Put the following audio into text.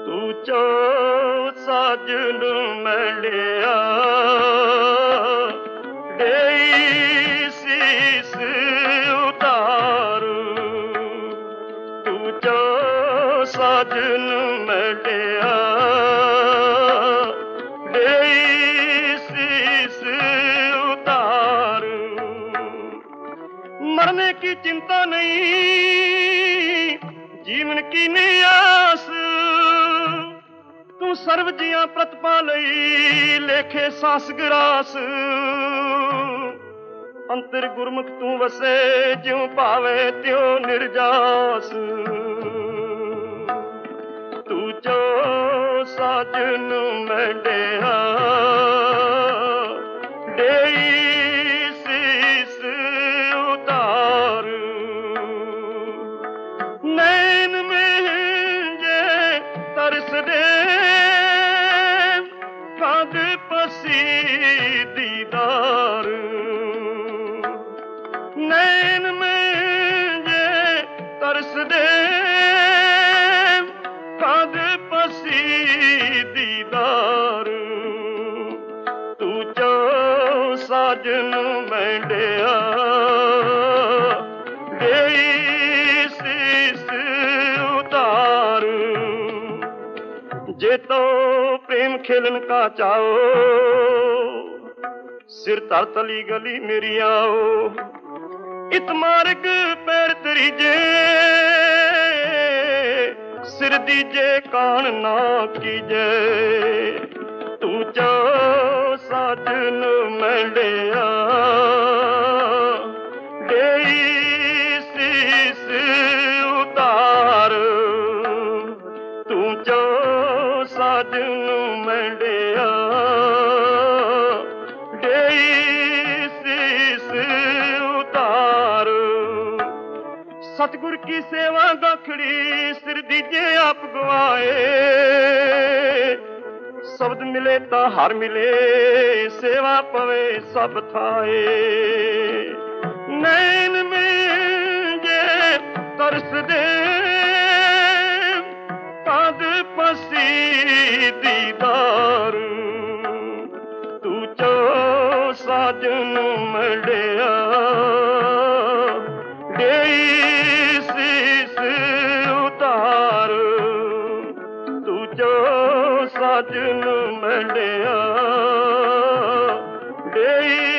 ਤੂੰ ਚੋ ਸਾਜਨ ਮਿਲਿਆ ਦੇਈ ਸੀਸ ਉਤਾਰੂ ਤੂੰ ਚੋ ਸਾਜਨ ਮਿਲਿਆ ਦੇਈ ਸੀਸ उतारू मरने की चिंता नहीं जीवन की नियास तू सर्व जिया प्रतिपालई लेखे सास ग्रास अंतर गुरमुख तू वसे ज्यों पावे त्यों निर्जास तू जो साजन मिलिया देई सीस उतारू नैन में जे तरस दे कांद पसी दीदार नैन में जे तरस दे कांद पसी दीदार तू जो साजन मिलिया देई सीस उतारू जे तो प्रेम खेलन का चाहो सिर तर तली गली मेरी आओ इत मार्ग पैर तरीजे सिर दीजे कान ना कीजे तू जो साजन मिलिया देई सीस उतारू तू जो साजन मिलिया देई सीस उतारू सतगुर की सेवा गखड़ी सिर दीजे आप गवाए शब्द मिले ता हर मिले सेवा पवे सब थाए नैन में जे तरस दे कांद पसी दीदार तू जो साजन मिलिया देई सीस उतारू तू जो साजन मिलिया देई